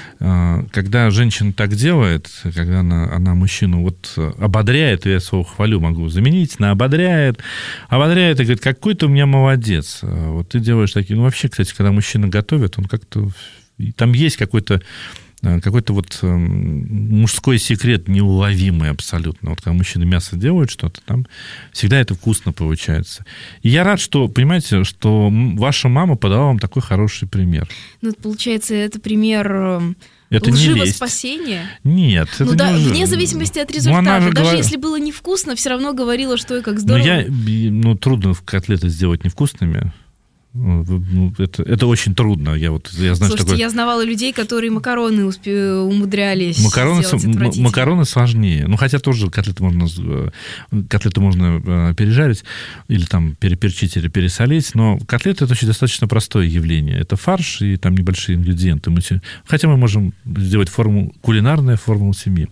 женщина так делает, когда она мужчину ободряет, я слово хвалю могу заменить на ободряет и говорит: какой ты у меня молодец. Ты делаешь такие... вообще, кстати, когда мужчина готовит, он как-то... Там есть какой-то мужской секрет неуловимый абсолютно. Когда мужчина мясо делает что-то, там всегда это вкусно получается. И я рад, что, понимаете, что ваша мама подала вам такой хороший пример. Получается, это пример... Это лживого не спасения? Нет, это да, не вне зависимости от результата. Даже если было невкусно, все равно говорила, что и как здорово. Трудно котлеты сделать невкусными. Это очень трудно. Я знаю, Слушайте, я знавала людей, которые макароны умудрялись сделать отвратительно. Макароны сложнее. Хотя тоже котлеты можно пережарить или там переперчить или пересолить, но котлеты — это очень достаточно простое явление. Это фарш и там небольшие ингредиенты. Хотя мы можем сделать кулинарную формулу семьи.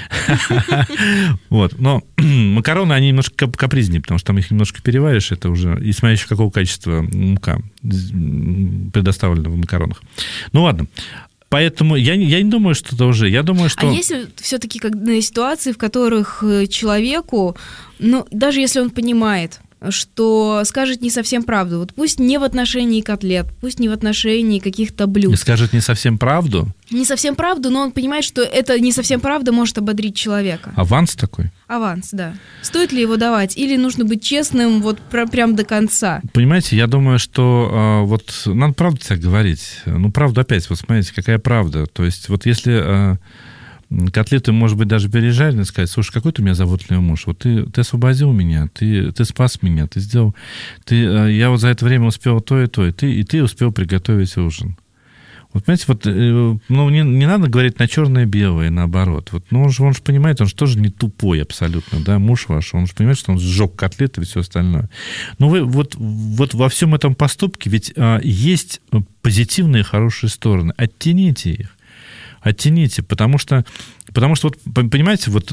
Но макароны, они немножко капризнее, потому что там их немножко переваришь, это уже, и смотря еще какого качества мука предоставлена в макаронах. Ладно. Поэтому я не думаю, что это уже. Я думаю, что... А есть все-таки ситуации, в которых человеку, даже если он понимает, что скажет не совсем правду, пусть не в отношении котлет, пусть не в отношении каких-то блюд. И скажет не совсем правду? Не совсем правду, но он понимает, что это не совсем правда может ободрить человека. Аванс такой? Аванс, да. Стоит ли его давать? Или нужно быть честным прям до конца? Понимаете, я думаю, что надо правду так говорить. Правду опять, смотрите, какая правда. То есть если... котлеты, может быть, даже пережаренные, сказать: слушай, какой ты у меня заботливый муж, вот ты освободил меня, ты спас меня, ты сделал, я вот за это время успел то и то, и ты успел приготовить ужин. Вот, понимаете, вот, ну, не надо говорить на черное-белое, наоборот. Вот, ну, он же понимает, он же тоже не тупой абсолютно, да, муж ваш, он же понимает, что он сжег котлеты и все остальное. Но вы вот во всем этом поступке ведь есть позитивные, хорошие стороны. Оттяните их. Оттяните, потому что вот, понимаете, вот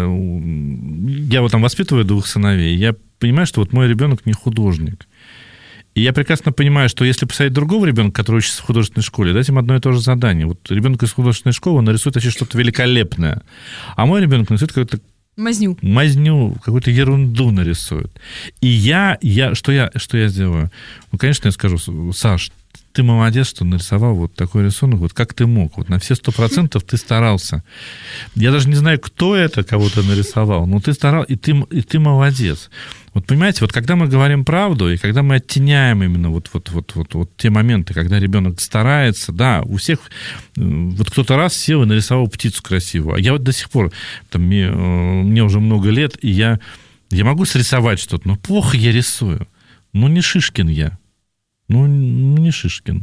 я вот там воспитываю 2 сыновей, я понимаю, что вот мой ребенок не художник. И я прекрасно понимаю, что если посадить другого ребенка, который учится в художественной школе, дать им одно и то же задание. Вот ребенок из художественной школы нарисует вообще что-то великолепное, а мой ребенок нарисует какую-то мазню, какую-то ерунду нарисует. И что я сделаю? Ну, конечно, я скажу: Саш, ты молодец, что нарисовал вот такой рисунок, вот как ты мог, вот на все 100% ты старался. Я даже не знаю, кто это, кого ты нарисовал, но ты старался, и ты молодец. Вот понимаете, вот когда мы говорим правду, и когда мы оттеняем именно вот те моменты, когда ребенок старается, да, у всех, вот кто-то раз сел и нарисовал птицу красивую, а я вот до сих пор, там, мне уже много лет, и я могу срисовать что-то, но плохо я рисую, ну не Шишкин я. Ну, не Шишкин,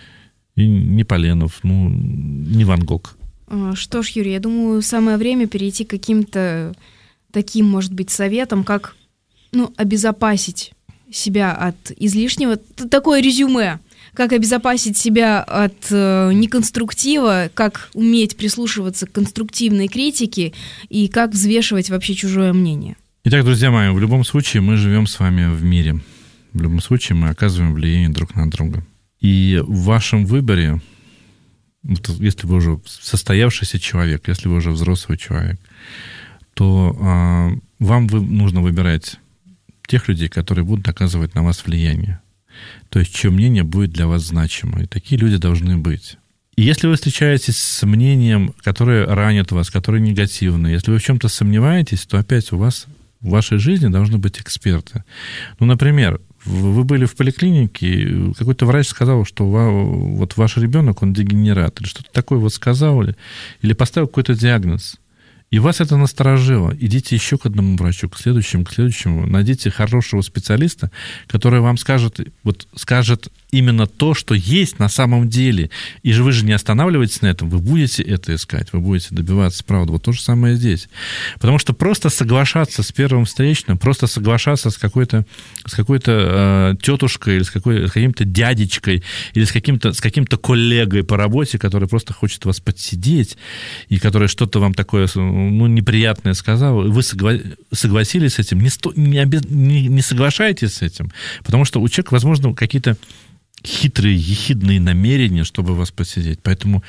и не Поленов, ну, не Ван Гог. Что ж, Юрий, я думаю, самое время перейти к каким-то таким, может быть, советам, как, ну, обезопасить себя от излишнего. Такое резюме. Как обезопасить себя от неконструктива, как уметь прислушиваться к конструктивной критике и как взвешивать вообще чужое мнение. Итак, друзья мои, в любом случае мы живем с вами в мире. В любом случае мы оказываем влияние друг на друга. И в вашем выборе, если вы уже состоявшийся человек, если вы уже взрослый человек, то вам нужно выбирать тех людей, которые будут оказывать на вас влияние. То есть, чье мнение будет для вас значимо. И такие люди должны быть. И если вы встречаетесь с мнением, которое ранит вас, которое негативное, если вы в чем-то сомневаетесь, то опять у вас в вашей жизни должны быть эксперты. Ну, например, вы были в поликлинике, какой-то врач сказал, что вот ваш ребенок, он дегенерат, или что-то такое вот сказал, или поставил какой-то диагноз. И вас это насторожило. Идите еще к одному врачу, к следующему. Найдите хорошего специалиста, который вам скажет именно то, что есть на самом деле. И вы же не останавливаетесь на этом, вы будете это искать, вы будете добиваться правды. Вот то же самое здесь. Потому что просто соглашаться с первым встречным, просто соглашаться с какой-то тетушкой или с каким-то дядечкой или с каким-то коллегой по работе, который просто хочет вас подсидеть и который что-то вам такое неприятное сказал, и вы согласились с этим, не соглашайтесь с этим, потому что у человека, возможно, какие-то хитрые, ехидные намерения, чтобы вас посидеть. Поэтому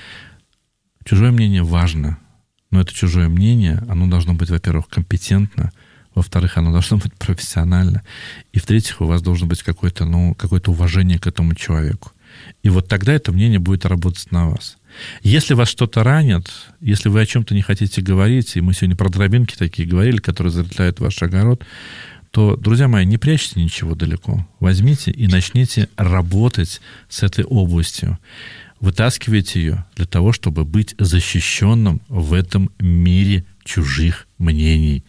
чужое мнение важно, но это чужое мнение, оно должно быть, во-первых, компетентно, во-вторых, оно должно быть профессионально, и в-третьих, у вас должно быть какое-то уважение к этому человеку. И вот тогда это мнение будет работать на вас. Если вас что-то ранит, если вы о чем-то не хотите говорить, и мы сегодня про дробинки такие говорили, которые залетают в ваш огород, то, друзья мои, не прячьте ничего далеко. Возьмите и начните работать с этой областью. Вытаскивайте ее для того, чтобы быть защищенным в этом мире чужих мнений.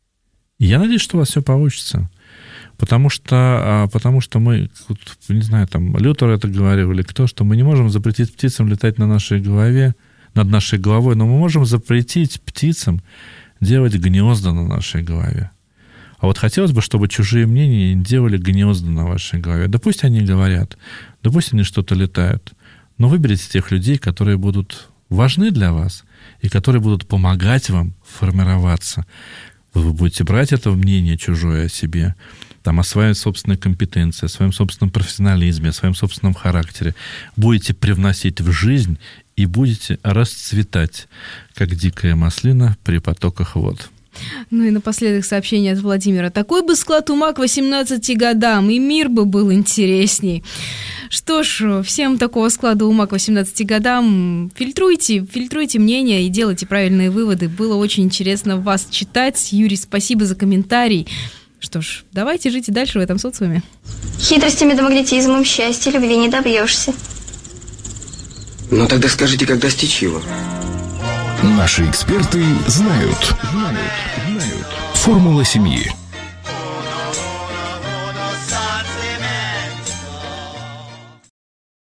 И я надеюсь, что у вас все получится. Потому что мы, не знаю, там, Лютер это говорил, или кто, что мы не можем запретить птицам летать над нашей головой, но мы можем запретить птицам делать гнезда на нашей голове. А вот хотелось бы, чтобы чужие мнения делали гнезда на вашей голове. Да пусть они говорят, да пусть они что-то летают, но выберите тех людей, которые будут важны для вас и которые будут помогать вам формироваться. Вы будете брать это мнение чужое о себе, о своей собственной компетенции, о своем собственном профессионализме, о своем собственном характере, будете привносить в жизнь и будете расцветать, как дикая маслина при потоках вод. Ну и напоследок сообщение от Владимира. Такой бы склад ума к 18 годам, и мир бы был интересней. Что ж, всем такого склада ума к 18 годам. Фильтруйте мнения и делайте правильные выводы. Было очень интересно вас читать. Юрий, спасибо за комментарий. Что ж, давайте жить и дальше в этом социуме. Хитростями да магнетизмом счастья любви не добьешься. Ну тогда скажите, как достичь его? Наши эксперты знают. Формула семьи.